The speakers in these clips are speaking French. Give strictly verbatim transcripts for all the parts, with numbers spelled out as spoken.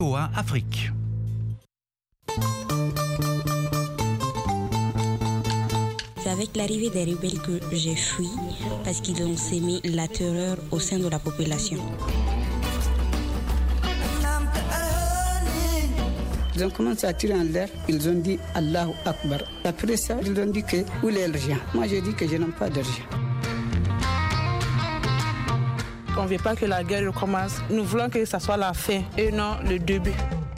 V O A Afrique. C'est avec l'arrivée des rebelles que j'ai fui parce qu'ils ont sémé la terreur au sein de la population. Ils ont commencé à tirer en l'air, ils ont dit Allahu Akbar. Après ça, ils ont dit que où est l'argent? Moi j'ai dit que je n'ai pas d'argent. On ne veut pas que la guerre recommence. Nous voulons que ce soit la fin et non le début.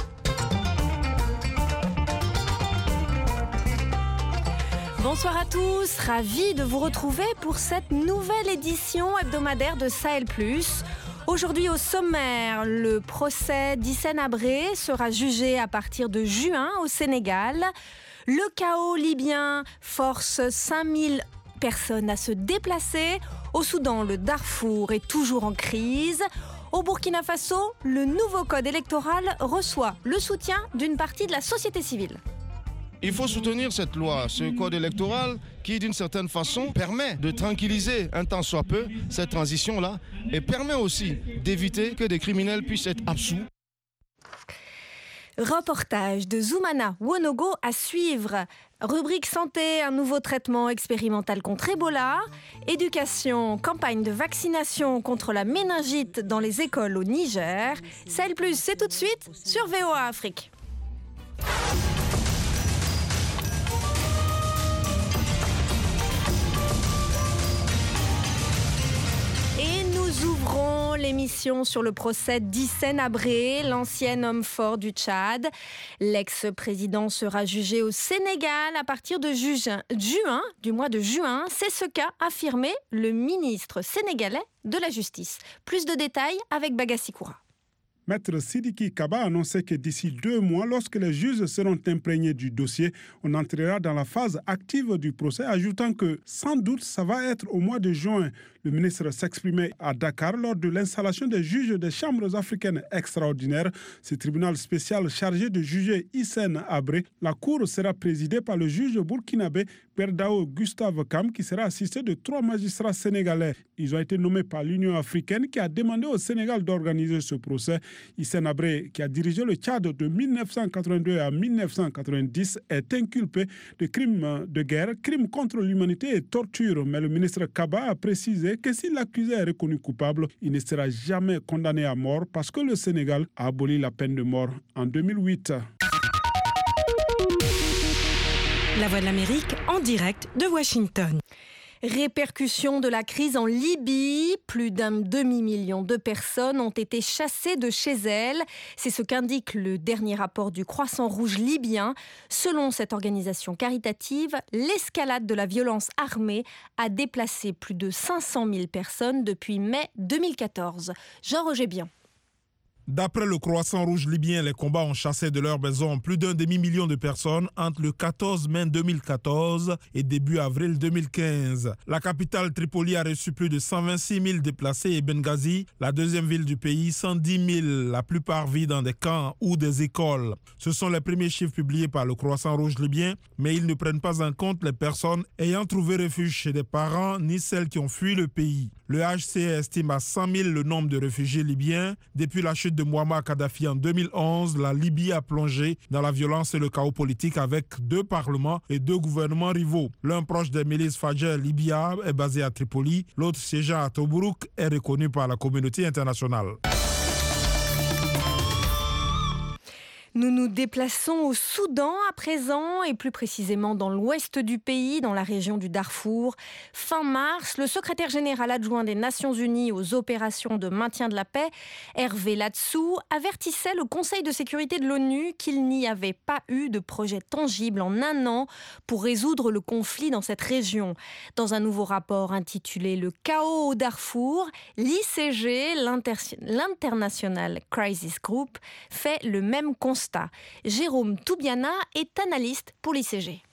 Bonsoir à tous, ravi de vous retrouver pour cette nouvelle édition hebdomadaire de Sahel Plus. Aujourd'hui au sommaire, le procès d'Hissène Habré sera jugé à partir de juin au Sénégal. Le chaos libyen force cinq mille personnes à se déplacer. Au Soudan, le Darfour est toujours en crise. Au Burkina Faso, le nouveau code électoral reçoit le soutien d'une partie de la société civile. Il faut soutenir cette loi, ce code électoral qui, d'une certaine façon, permet de tranquilliser un tant soit peu cette transition-là et permet aussi d'éviter que des criminels puissent être absous. Reportage de Zoumana Wonogo à suivre. Rubrique santé, un nouveau traitement expérimental contre Ebola. Éducation, campagne de vaccination contre la méningite dans les écoles au Niger. Sahel Plus, c'est tout de suite sur V O A Afrique. Nous ouvrons l'émission sur le procès d'Hissène Habré, l'ancien homme fort du Tchad. L'ex-président sera jugé au Sénégal à partir de juin, juin, du mois de juin. C'est ce qu'a affirmé le ministre sénégalais de la Justice. Plus de détails avec Bagassi Koura. Maître Sidiki Kaba a annoncé que d'ici deux mois, lorsque les juges seront imprégnés du dossier, on entrera dans la phase active du procès, ajoutant que sans doute ça va être au mois de juin. Le ministre s'exprimait à Dakar lors de l'installation des juges des chambres africaines extraordinaires. Ce tribunal spécial chargé de juger Hissène Habré. La cour sera présidée par le juge burkinabé Berdao Gustave Kam, qui sera assisté de trois magistrats sénégalais. Ils ont été nommés par l'Union africaine qui a demandé au Sénégal d'organiser ce procès. Hissène Habré, qui a dirigé le Tchad de dix-neuf cent quatre-vingt-deux à dix-neuf cent quatre-vingt-dix, est inculpé de crimes de guerre, crimes contre l'humanité et torture. Mais le ministre Kaba a précisé que si l'accusé est reconnu coupable, il ne sera jamais condamné à mort parce que le Sénégal a aboli la peine de mort en deux mille huit. La Voix de l'Amérique en direct de Washington. Répercussions de la crise en Libye. Plus d'un demi-million de personnes ont été chassées de chez elles. C'est ce qu'indique le dernier rapport du Croissant Rouge libyen. Selon cette organisation caritative, l'escalade de la violence armée a déplacé plus de cinq cent mille personnes depuis mai deux mille quatorze. Jean-Roger Bien. D'après le Croissant Rouge libyen, les combats ont chassé de leur maison plus d'un demi-million de personnes entre le quatorze mai deux mille quatorze et début avril deux mille quinze. La capitale Tripoli a reçu plus de cent vingt-six mille déplacés et Benghazi, la deuxième ville du pays, cent dix mille. La plupart vivent dans des camps ou des écoles. Ce sont les premiers chiffres publiés par le Croissant Rouge libyen, mais ils ne prennent pas en compte les personnes ayant trouvé refuge chez des parents ni celles qui ont fui le pays. Le H C R estime à cent mille le nombre de réfugiés libyens. Depuis la chute de Mouammar Kadhafi en deux mille onze, la Libye a plongé dans la violence et le chaos politique avec deux parlements et deux gouvernements rivaux. L'un proche des milices Fajr Libya est basé à Tripoli, l'autre siégeant à Tobrouk est reconnu par la communauté internationale. Nous nous déplaçons au Soudan à présent et plus précisément dans l'ouest du pays, dans la région du Darfour. Fin mars, le secrétaire général adjoint des Nations Unies aux opérations de maintien de la paix, Hervé Latsou, avertissait le Conseil de sécurité de l'ONU qu'il n'y avait pas eu de projet tangible en un an pour résoudre le conflit dans cette région. Dans un nouveau rapport intitulé « Le chaos au Darfour », l'I C G, l'Inter- l'International Crisis Group, fait le même constat. Jérôme Toubiana est analyste pour l'I C G.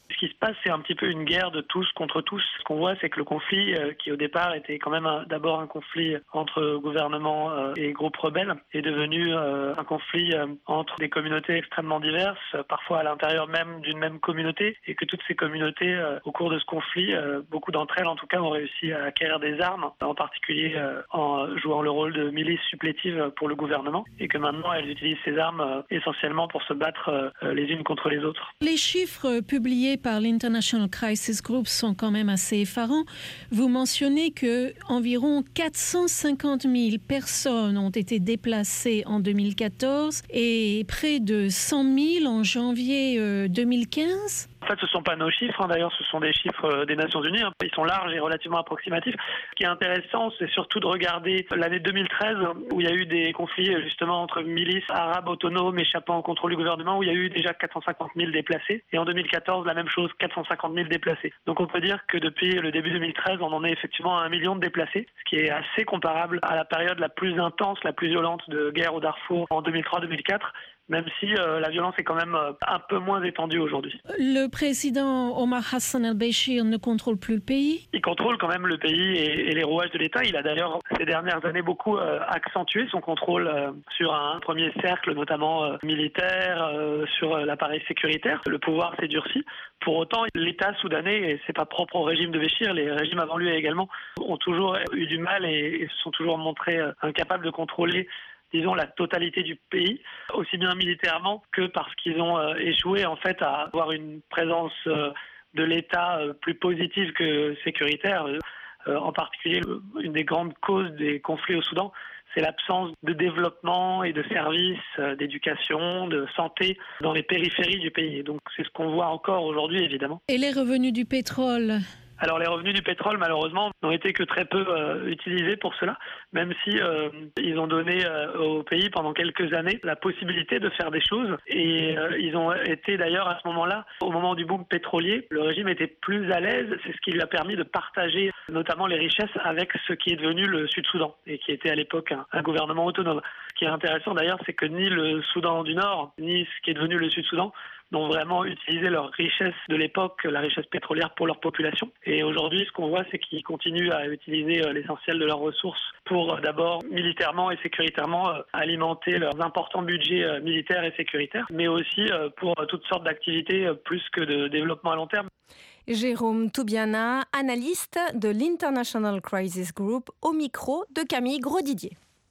Ce qui se passe, c'est un petit peu une guerre de tous contre tous. Ce qu'on voit, c'est que le conflit, euh, qui au départ était quand même un, d'abord un conflit entre gouvernements euh, et groupes rebelles, est devenu euh, un conflit euh, entre des communautés extrêmement diverses, euh, parfois à l'intérieur même d'une même communauté, et que toutes ces communautés, euh, au cours de ce conflit, euh, beaucoup d'entre elles en tout cas ont réussi à acquérir des armes, en particulier euh, en jouant le rôle de milice supplétive pour le gouvernement, et que maintenant elles utilisent ces armes euh, essentiellement pour se battre euh, les unes contre les autres. Les chiffres publiés par l'International Crisis Group sont quand même assez effarants. Vous mentionnez que environ quatre cent cinquante mille personnes ont été déplacées en deux mille quatorze et près de cent mille en janvier euh, deux mille quinze. En fait, ce ne sont pas nos chiffres, hein. D'ailleurs, ce sont des chiffres des Nations Unies. Hein. Ils sont larges et relativement approximatifs. Ce qui est intéressant, c'est surtout de regarder l'année deux mille treize, où il y a eu des conflits justement entre milices arabes autonomes échappant au contrôle du gouvernement, où il y a eu déjà quatre cent cinquante mille déplacés. Et en deux mille quatorze, la même chose, quatre cent cinquante mille déplacés. Donc on peut dire que depuis le début deux mille treize, on en est effectivement à un million de déplacés, ce qui est assez comparable à la période la plus intense, la plus violente de guerre au Darfour en deux mille trois deux mille quatre. Même si euh, la violence est quand même euh, un peu moins étendue aujourd'hui. Le président Omar Hassan al-Béchir ne contrôle plus le pays ? Il contrôle quand même le pays et, et les rouages de l'État. Il a d'ailleurs, ces dernières années, beaucoup euh, accentué son contrôle euh, sur un premier cercle, notamment euh, militaire, euh, sur euh, l'appareil sécuritaire. Le pouvoir s'est durci. Pour autant, l'État soudanais, et c'est pas propre au régime de Béchir, les régimes avant lui également, ont toujours eu du mal et, et se sont toujours montrés euh, incapables de contrôler, disons, la totalité du pays, aussi bien militairement que parce qu'ils ont euh, échoué en fait à avoir une présence euh, de l'État euh, plus positive que sécuritaire. Euh, en particulier, le, une des grandes causes des conflits au Soudan, c'est l'absence de développement et de services euh, d'éducation, de santé dans les périphéries du pays. Donc c'est ce qu'on voit encore aujourd'hui, évidemment. Et les revenus du pétrole ? Alors les revenus du pétrole, malheureusement, n'ont été que très peu euh, utilisés pour cela, même si euh, ils ont donné euh, au pays pendant quelques années la possibilité de faire des choses. Et euh, ils ont été d'ailleurs à ce moment-là, au moment du boom pétrolier, le régime était plus à l'aise. C'est ce qui lui a permis de partager notamment les richesses avec ce qui est devenu le Sud-Soudan et qui était à l'époque un, un gouvernement autonome. Ce qui est intéressant d'ailleurs, c'est que ni le Soudan du Nord, ni ce qui est devenu le Sud-Soudan n'ont vraiment utilisé leur richesse de l'époque, la richesse pétrolière pour leur population. Et aujourd'hui, ce qu'on voit, c'est qu'ils continuent à utiliser l'essentiel de leurs ressources pour d'abord militairement et sécuritairement alimenter leurs importants budgets militaires et sécuritaires, mais aussi pour toutes sortes d'activités plus que de développement à long terme. Jérôme Toubiana, analyste de l'International Crisis Group, au micro de Camille Grosdidier.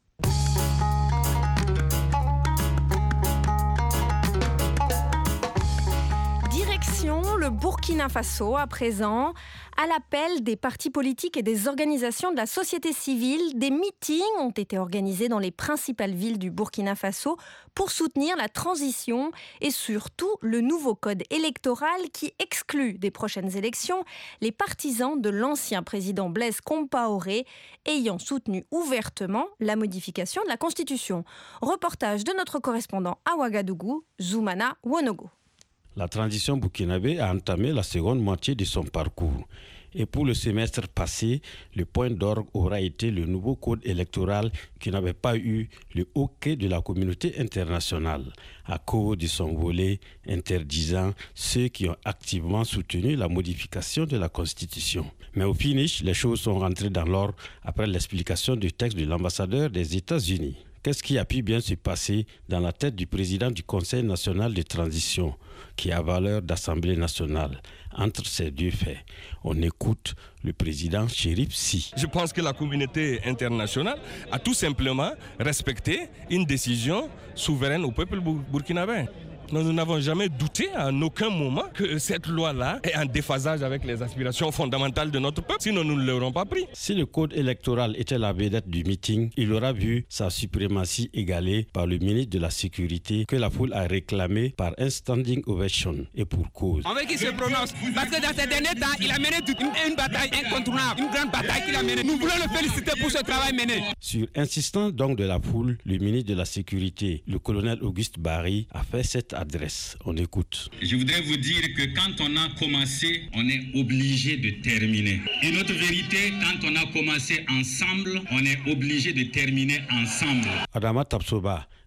Le Burkina Faso, à présent, à l'appel des partis politiques et des organisations de la société civile, des meetings ont été organisés dans les principales villes du Burkina Faso pour soutenir la transition et surtout le nouveau code électoral qui exclut des prochaines élections les partisans de l'ancien président Blaise Compaoré ayant soutenu ouvertement la modification de la Constitution. Reportage de notre correspondant à Ouagadougou, Zoumana Wonogo. La transition burkinabé a entamé la seconde moitié de son parcours. Et pour le semestre passé, le point d'orgue aura été le nouveau code électoral qui n'avait pas eu le hoquet de la communauté internationale à cause de son volet interdisant ceux qui ont activement soutenu la modification de la Constitution. Mais au finish, les choses sont rentrées dans l'ordre après l'explication du texte de l'ambassadeur des États-Unis. Qu'est-ce qui a pu bien se passer dans la tête du président du Conseil national de transition, qui a valeur d'Assemblée nationale, entre ces deux faits? On écoute le président Chérif Sy. Je pense que la communauté internationale a tout simplement respecté une décision souveraine au peuple burkinabé. Nous n'avons jamais douté à aucun moment que cette loi-là est en déphasage avec les aspirations fondamentales de notre peuple, sinon nous ne l'aurons pas pris. Si le code électoral était la vedette du meeting, il aura vu sa suprématie égalée par le ministre de la Sécurité que la foule a réclamé par un standing ovation, et pour cause. On veut qu'il se prononce, parce que dans ces derniers temps, il a mené une, une bataille incontournable, une grande bataille qu'il a menée. Nous voulons le féliciter pour ce travail mené. Sur insistance donc de la foule, le ministre de la Sécurité, le colonel Auguste Barry, a fait cette adresse. On écoute. Je voudrais vous dire que quand on a commencé, on est obligé de terminer. Et notre vérité, quand on a commencé ensemble, on est obligé de terminer ensemble. Adama Tapsoba,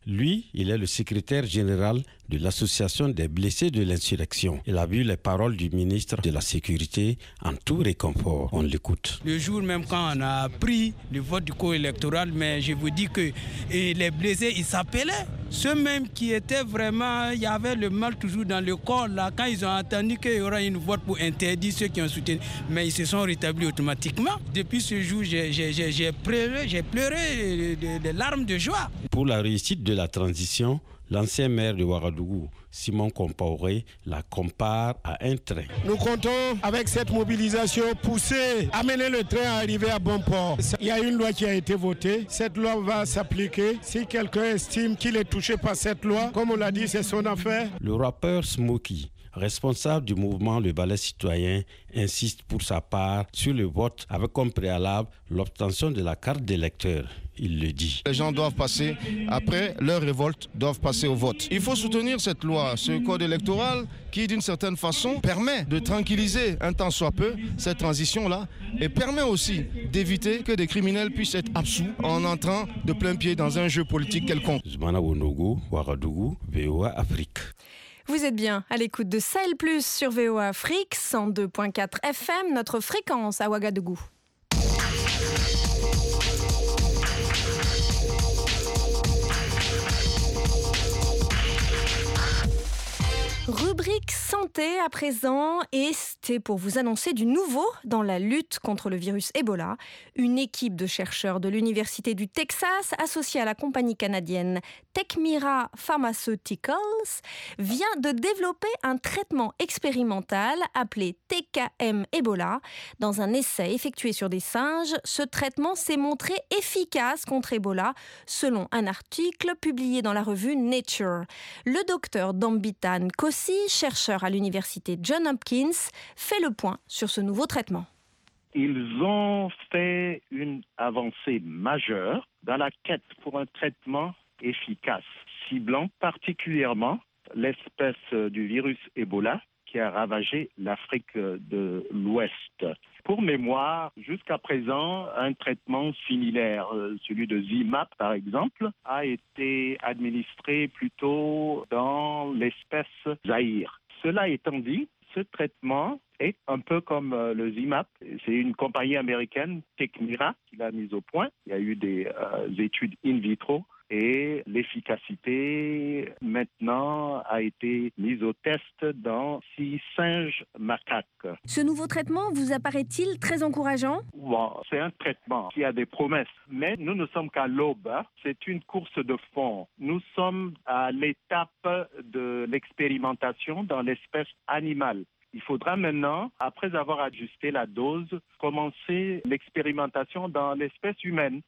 Lui, il est le secrétaire général de l'association des blessés de l'insurrection. Il a vu les paroles du ministre de la Sécurité en tout réconfort. On l'écoute. Le jour même quand on a pris le vote du corps électoral, mais je vous dis que et les blessés, ils s'appelaient. Ceux même qui étaient vraiment, il y avait le mal toujours dans le corps, là, quand ils ont entendu qu'il y aura une vote pour interdire ceux qui ont soutenu, mais ils se sont rétablis automatiquement. Depuis ce jour, j'ai, j'ai, j'ai, j'ai pleuré, j'ai pleuré des de larmes de joie. Pour la réussite de la transition, l'ancien maire de Ouagadougou, Simon Compaoré, la compare à un train. Nous comptons, avec cette mobilisation, pousser, amener le train à arriver à bon port. Il y a une loi qui a été votée. Cette loi va s'appliquer. Si quelqu'un estime qu'il est touché par cette loi, comme on l'a dit, c'est son affaire. Le rappeur Smokey, responsable du mouvement Le Balai Citoyen, insiste pour sa part sur le vote avec comme préalable l'obtention de la carte d'électeur. Il le dit. Les gens doivent passer, après leur révolte, doivent passer au vote. Il faut soutenir cette loi, ce code électoral qui, d'une certaine façon, permet de tranquilliser un tant soit peu cette transition-là et permet aussi d'éviter que des criminels puissent être absous en entrant de plein pied dans un jeu politique quelconque. Zmana Wonogo, Ouagadougou, V O A Afrique. Vous êtes bien à l'écoute de Sahel Plus sur V O A Afrique, cent deux virgule quatre F M, notre fréquence à Ouagadougou. Rubrique santé à présent, et c'était pour vous annoncer du nouveau dans la lutte contre le virus Ebola. Une équipe de chercheurs de l'Université du Texas, associée à la compagnie canadienne Techmira Pharmaceuticals, vient de développer un traitement expérimental appelé T K M Ebola. Dans un essai effectué sur des singes, ce traitement s'est montré efficace contre Ebola, selon un article publié dans la revue Nature. Le docteur Dambitan Kossi, chercheur à l'université Johns Hopkins, fait le point sur ce nouveau traitement. Ils ont fait une avancée majeure dans la quête pour un traitement efficace, ciblant particulièrement l'espèce du virus Ebola qui a ravagé l'Afrique de l'Ouest. Pour mémoire, jusqu'à présent, un traitement similaire, celui de Zimap par exemple, a été administré plutôt dans l'espèce Zaïre. Cela étant dit, ce traitement est un peu comme le Zimap. C'est une compagnie américaine, Techmira, qui l'a mis au point. Il y a eu des euh, études in vitro et l'efficacité maintenant a été mise au test dans six singes macaques. Ce nouveau traitement vous apparaît-il très encourageant ? Bon, c'est un traitement qui a des promesses, mais nous ne sommes qu'à l'aube. Hein. C'est une course de fond. Nous sommes à l'étape de l'expérimentation dans l'espèce animale. Il faudra maintenant, après avoir ajusté la dose, commencer l'expérimentation dans l'espèce humaine.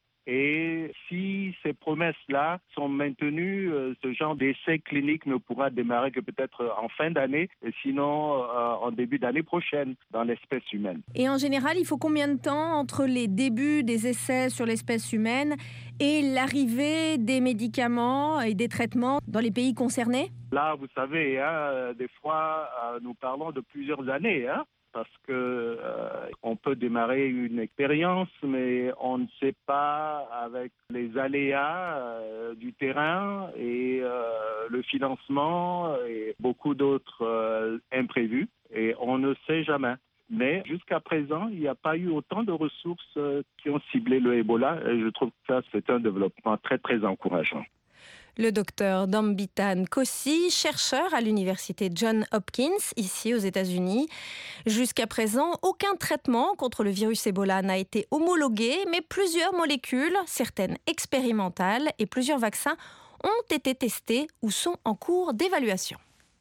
Et si ces promesses-là sont maintenues, euh, ce genre d'essai clinique ne pourra démarrer que peut-être en fin d'année, et sinon euh, en début d'année prochaine dans l'espèce humaine. Et en général, il faut combien de temps entre les débuts des essais sur l'espèce humaine et l'arrivée des médicaments et des traitements dans les pays concernés ? Là, vous savez, hein, des fois, euh, nous parlons de plusieurs années, hein. Parce que euh, on peut démarrer une expérience, mais on ne sait pas avec les aléas euh, du terrain et euh, le financement et beaucoup d'autres euh, imprévus. Et on ne sait jamais. Mais jusqu'à présent, il n'y a pas eu autant de ressources euh, qui ont ciblé le Ebola. Et je trouve que ça, c'est un développement très, très encourageant. Le docteur Dambitan Kossi, chercheur à l'université Johns Hopkins, ici aux États-Unis. Jusqu'à présent, aucun traitement contre le virus Ebola n'a été homologué, mais plusieurs molécules, certaines expérimentales et plusieurs vaccins ont été testés ou sont en cours d'évaluation.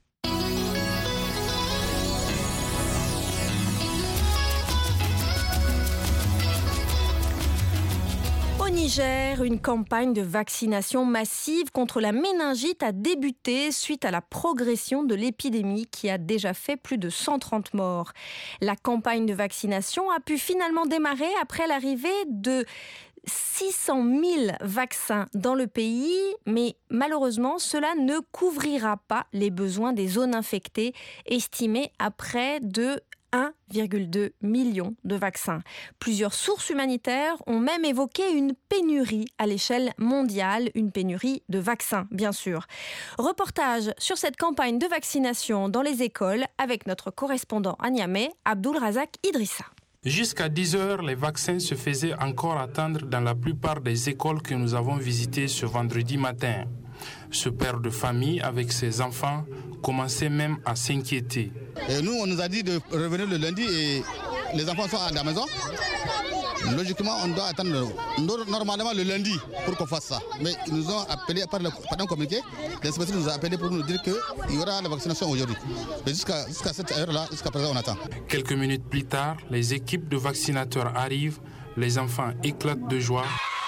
Au Niger, une campagne de vaccination massive contre la méningite a débuté suite à la progression de l'épidémie qui a déjà fait plus de cent trente morts. La campagne de vaccination a pu finalement démarrer après l'arrivée de six cent mille vaccins dans le pays, mais malheureusement, cela ne couvrira pas les besoins des zones infectées, estimées à près de un virgule deux million de vaccins. Plusieurs sources humanitaires ont même évoqué une pénurie à l'échelle mondiale, une pénurie de vaccins, bien sûr. Reportage sur cette campagne de vaccination dans les écoles avec notre correspondant à Niamey, Abdul Razak Idrissa. Jusqu'à dix heures, les vaccins se faisaient encore attendre dans la plupart des écoles que nous avons visitées ce vendredi matin. Ce père de famille avec ses enfants commençait même à s'inquiéter. Et nous, on nous a dit de revenir le lundi et les enfants sont à la maison. Logiquement, on doit attendre normalement le lundi pour qu'on fasse ça. Mais ils nous ont appelé par, le, par un communiqué. L'inspecteur nous a appelé pour nous dire qu'il y aura la vaccination aujourd'hui. Mais jusqu'à, jusqu'à cette heure-là, jusqu'à présent, on attend. Quelques minutes plus tard, les équipes de vaccinateurs arrivent. Les enfants éclatent de joie.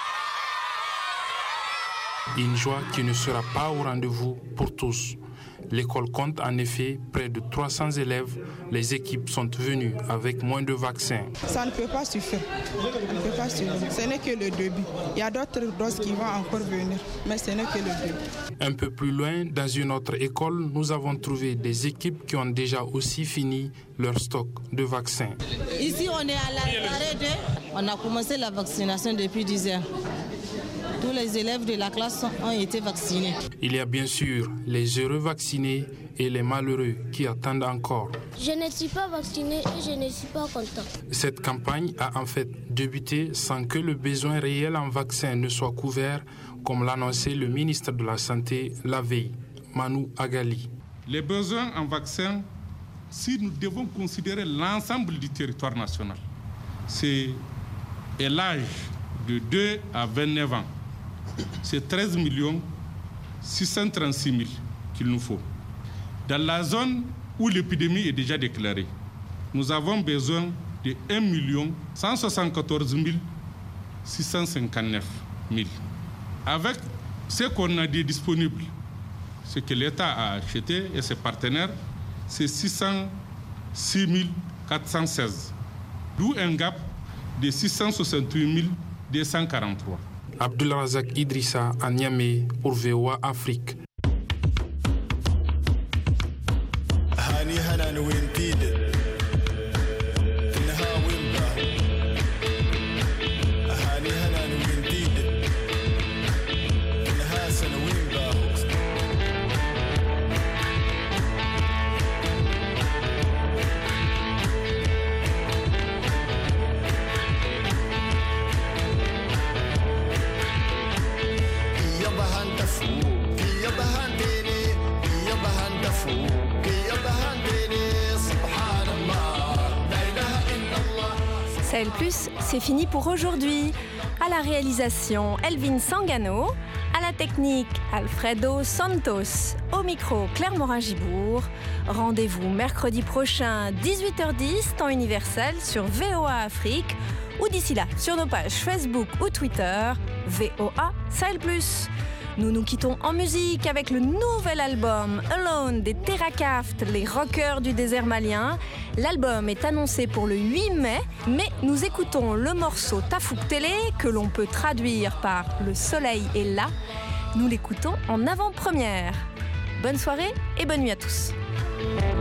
Une joie qui ne sera pas au rendez-vous pour tous. L'école compte en effet près de trois cents élèves. Les équipes sont venues avec moins de vaccins. Ça ne peut pas suffire. Ça ne peut pas suffire. Ce n'est que le début. Il y a d'autres doses qui vont encore venir, mais ce n'est que le début. Un peu plus loin, dans une autre école, nous avons trouvé des équipes qui ont déjà aussi fini leur stock de vaccins. Ici, on est à l'arrêt de... On a commencé la vaccination depuis dix heures. Tous les élèves de la classe ont été vaccinés. Il y a bien sûr les heureux vaccinés et les malheureux qui attendent encore. Je ne suis pas vacciné et je ne suis pas content. Cette campagne a en fait débuté sans que le besoin réel en vaccins ne soit couvert, comme l'annonçait le ministre de la Santé la veille, Manou Agali. Les besoins en vaccins, si nous devons considérer l'ensemble du territoire national, c'est l'âge de deux à vingt-neuf ans. C'est treize millions six cent trente-six mille qu'il nous faut. Dans la zone où l'épidémie est déjà déclarée, nous avons besoin de un million cent soixante-quatorze mille six cent cinquante-neuf mille. Avec ce qu'on a dit disponible, ce que l'État a acheté et ses partenaires, c'est six cent six mille quatre cent seize. D'où un gap de six cent soixante-huit mille deux cent quarante-trois. Abdul Razak Idrissa à Niamey pour V O A Afrique. Sahel Plus, c'est fini pour aujourd'hui. À la réalisation, Elvin Sangano. À la technique, Alfredo Santos. Au micro, Claire Morin-Gibourg. Rendez-vous mercredi prochain, dix-huit heures dix, temps universel, sur V O A Afrique. Ou d'ici là, sur nos pages Facebook ou Twitter, V O A Sahel Plus. Nous nous quittons en musique avec le nouvel album Alone des Terracaft, les rockers du désert malien. L'album est annoncé pour le huit mai, mais nous écoutons le morceau Tafouk Télé, que l'on peut traduire par Le soleil est là. Nous l'écoutons en avant-première. Bonne soirée et bonne nuit à tous.